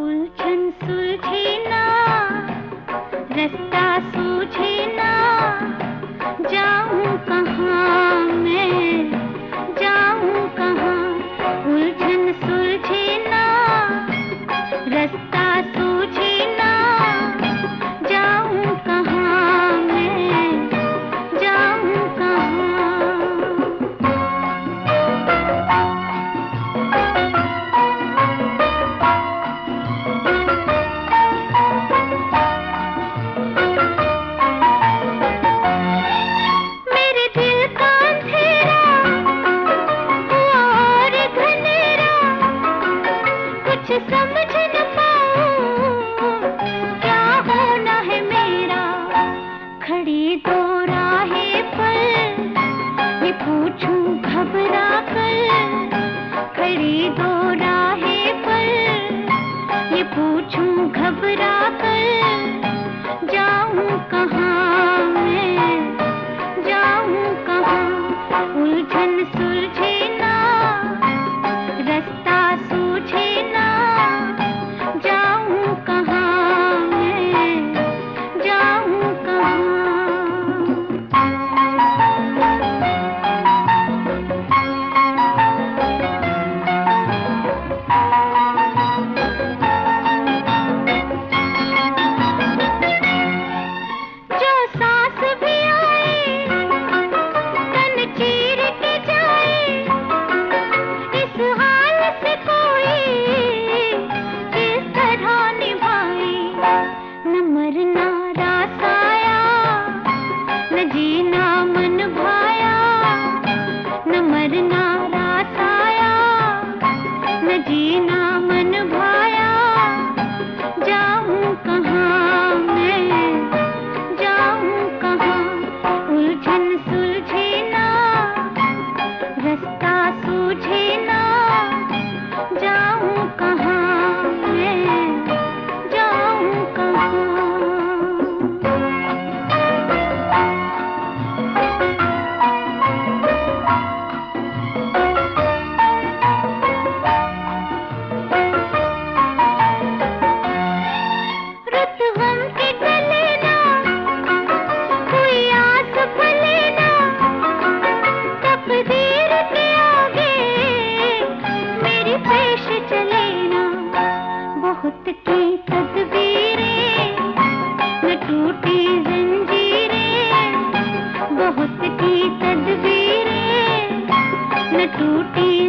उलझन सुलझे ना, रास्ता सूझे ना, जाऊं कहाँ मैं, जाऊं कहाँ। उलझन सुलझे ना, रास्ता सूझे ना, जाऊं कहाँ मैं, जाऊं कहाँ। समझ न पाऊं क्या होना है मेरा, खड़ी दो राहें पर ये पूछूं घबरा कर, खड़ी दो राहें पर ये पूछूं घबरा कर, जाऊं कहाँ मैं, जाऊं कहाँ। उलझन सुलझे ना, रास्ता सूझे ना, जाऊं कहाँ मैं, जाऊं कहाँ। जो सांस भी आए, तन चीर के जाए, इस हाल से कोई किस तरह निभाए। न मरना रास आया, न जीना मन भाया, न मरना रास आया, न जीना मन भाया, जाऊं कहाँ मैं, जाऊं कहाँ। उलझन सुलझे ना, रास्ता सूझे ना, जाऊं कहाँ मैं, जाऊं कहाँ। रुत गम के गले ना, कोई आस भले ना, तकदीर के आगे मेरी पेश चले ना। बहुत की तदबीरें, न टूटी जंजीरें, बहुत की तदबीरें, न टूटी